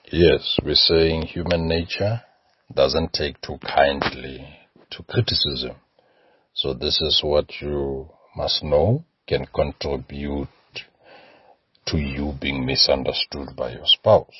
Yes, we're saying human nature doesn't take too kindly to criticism. So this is what you must know can contribute to you being misunderstood by your spouse.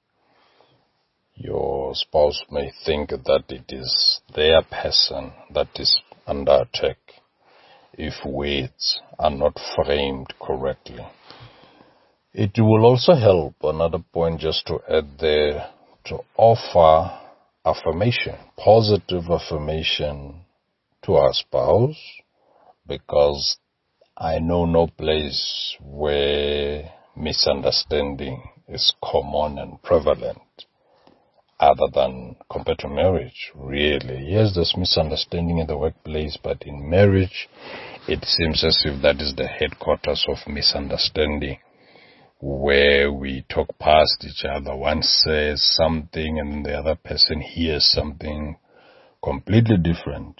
Your spouse may think that it is their person that is under attack if words are not framed correctly. It will also help, another point just to add there, to offer affirmation, positive affirmation to our spouse, because I know no place where misunderstanding is common and prevalent other than compared to marriage, really. Yes, there's misunderstanding in the workplace, but in marriage, it seems as if that is the headquarters of misunderstanding, where we talk past each other. One says something and the other person hears something completely different,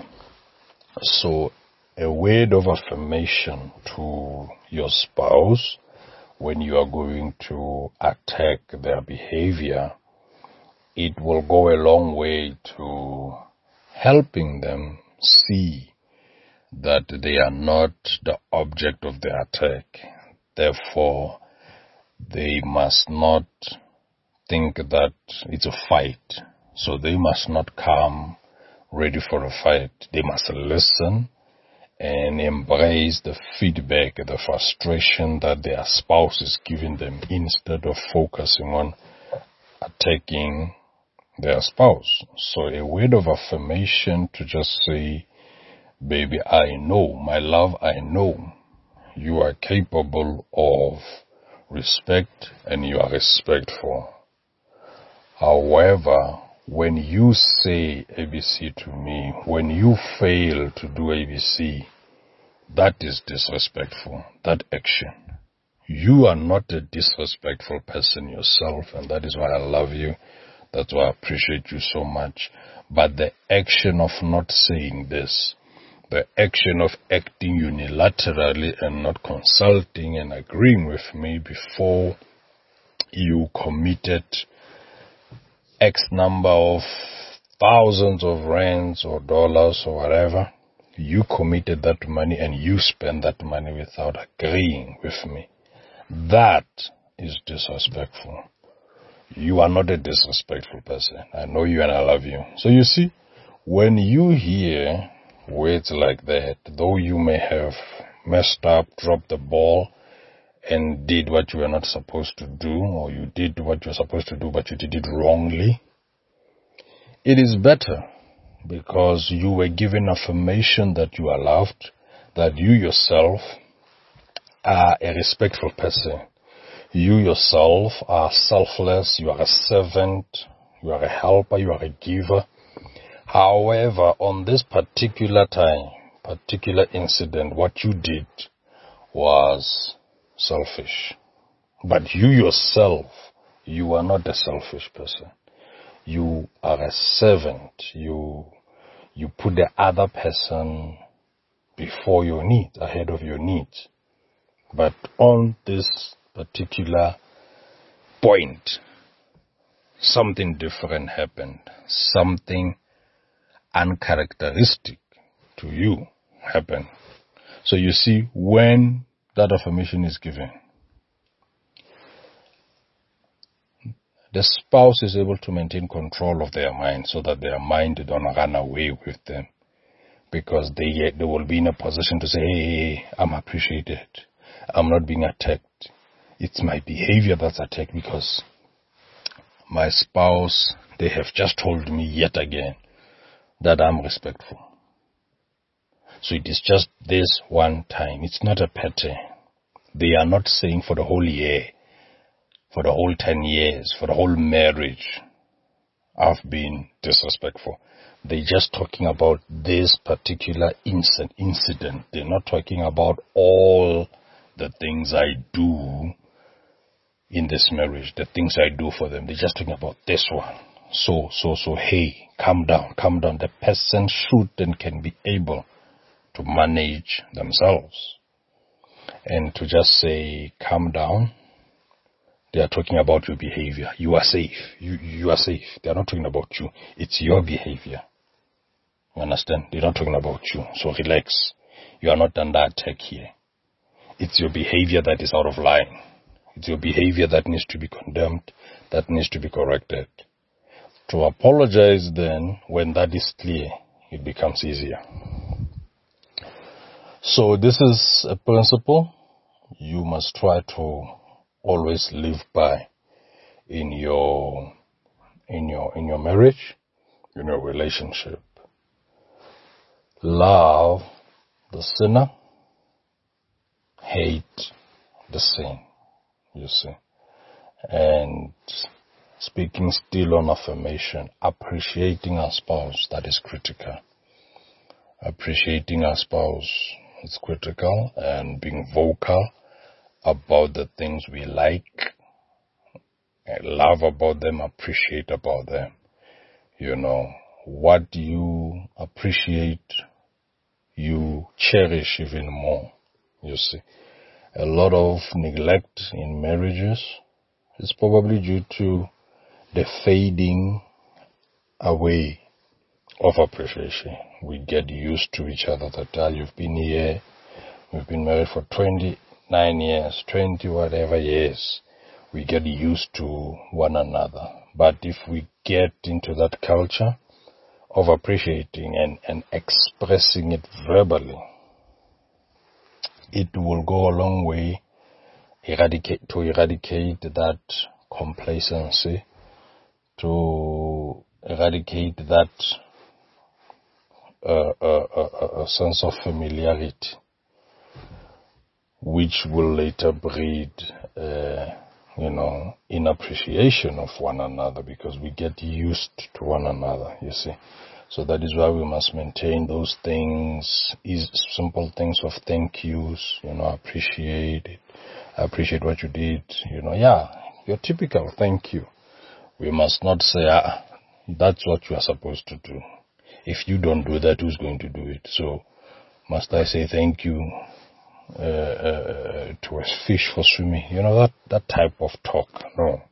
So a word of affirmation to your spouse when you are going to attack their behavior, it will go a long way to helping them see that they are not the object of the attack. Therefore, they must not think that it's a fight. So they must not come ready for a fight. They must listen and embrace the feedback, the frustration that their spouse is giving them instead of focusing on attacking their spouse. So a word of affirmation to just say, baby, I know, my love, I know you are capable of respect and you are respectful. However, when you say ABC to me, when you fail to do ABC, that is disrespectful, that action. You are not a disrespectful person yourself, and that is why I love you. That's why I appreciate you so much. But the action of not saying this, the action of acting unilaterally and not consulting and agreeing with me before you committed X number of thousands of rands or dollars or whatever, you committed that money and you spent that money without agreeing with me. That is disrespectful. You are not a disrespectful person. I know you and I love you. So you see, when you hear words like that, though you may have messed up, dropped the ball, and did what you were not supposed to do, or you did what you were supposed to do, but you did it wrongly, it is better because you were given affirmation that you are loved, that you yourself are a respectful person. You yourself are selfless, you are a servant, you are a helper, you are a giver. However, on this particular time, particular incident, what you did was selfish. But you yourself, you are not a selfish person. You are a servant. You put the other person before your needs, ahead of your needs. But on this particular point, something different happened. Something uncharacteristic to you happened. So you see, when that affirmation is given, the spouse is able to maintain control of their mind so that their mind don't run away with them, because they will be in a position to say, hey, I'm appreciated. I'm not being attacked. It's my behavior that's attacked because my spouse, they have just told me yet again that I'm respectful. So it is just this one time. It's not a pattern. They are not saying for the whole year, for the whole 10 years, for the whole marriage, I've been disrespectful. They're just talking about this particular incident. They're not talking about all the things I do in this marriage, the things I do for them. They're just talking about this one. So, hey, calm down. The person should and can be able to manage themselves. And to just say, calm down, They are talking about your behavior. You are safe. You are safe. They are not talking about you. It's your behavior. You understand? They're not talking about you. So relax. You are not under attack here. It's your behavior that is out of line. It's your behavior that needs to be condemned, that needs to be corrected. To apologize then, when that is clear, it becomes easier. So this is a principle you must try to always live by in your marriage, in your relationship. Love the sinner, hate the sin, you see. And speaking still on affirmation, appreciating our spouse, that is critical. Appreciating our spouse is critical, and being vocal about the things we like, love about them, appreciate about them. You know, what you appreciate, you cherish even more, you see. A lot of neglect in marriages is probably due to the fading away of appreciation. We get used to each other that you've been here, we've been married for 29 years, 20 whatever years. We get used to one another. But if we get into that culture of appreciating and expressing it verbally, it will go a long way to eradicate that complacency, to eradicate that a sense of familiarity, which will later breed, inappreciation of one another, because we get used to one another, you see. So that is why we must maintain those things, simple things of thank yous, appreciate it. Appreciate what you did, your typical thank you. We must not say, that's what you are supposed to do. If you don't do that, who's going to do it? So, must I say thank you to a fish for swimming? That type of talk. No.